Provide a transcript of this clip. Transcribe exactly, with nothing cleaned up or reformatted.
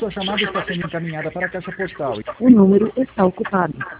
Sua chamada está sendo encaminhada para a caixa postal. O número está ocupado.